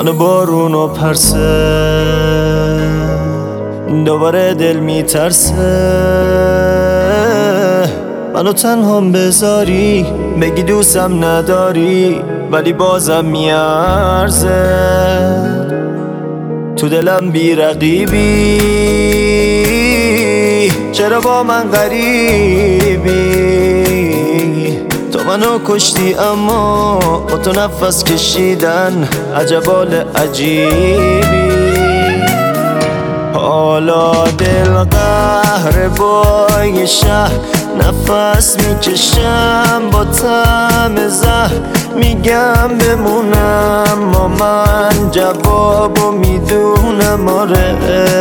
منو بارون و پرسه، دوباره دل میترسه منو تنهام بذاری، بگی دوستم نداری ولی بازم میارزه. تو دلم بی رقیبی، چرا با من غریبی؟ تو منو کشتی اما با تو نفس کشیدن عجب حال عجیبی. حالا دل قهر با یه شهر، نفس میکشم با طعم زهر، میگم بمونم ما من جوابو میدونم آره.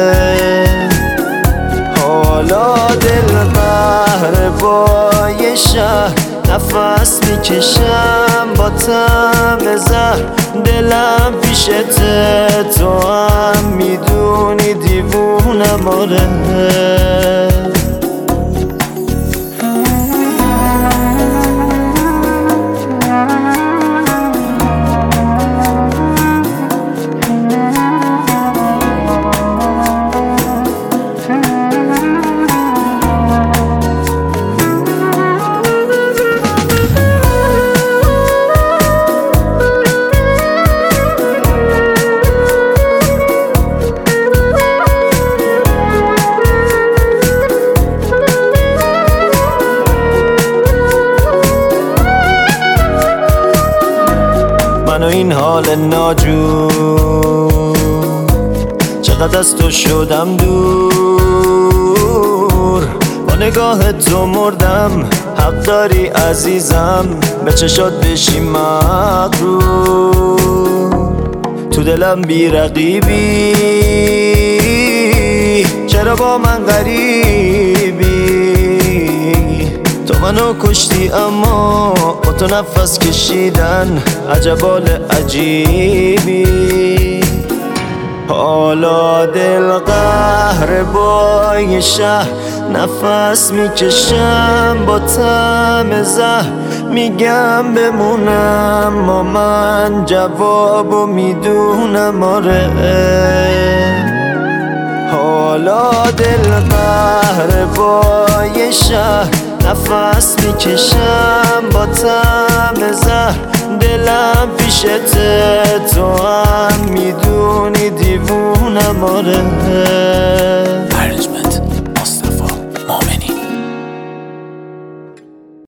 حالا دل قهر با یه شهر، نفس میکشم با طعم زهر، دلم پیشته تو هم میدونی دیوونم آره. من و این حال ناجور، چقدر از تو شدم دور، با نگاه تو مردم، حق داری عزیزم به چشات بشی مغرور. تو دلم بی رقیبی، چرا با من غریبی؟ تو منو کشتی اما با تو نفس کشیدن عجب حال عجیبی. حالا دل قهر با یه شهر، نفس میکشم با طعم زهر، میگم بمونم ما من جوابو میدونم آره. حالا دل قهر با یه شهر، نفس میکشم با طعم زهر، دلم پیشته تو هم میدونی دیوونم آره. ارنجمنت مصطفی مومنی.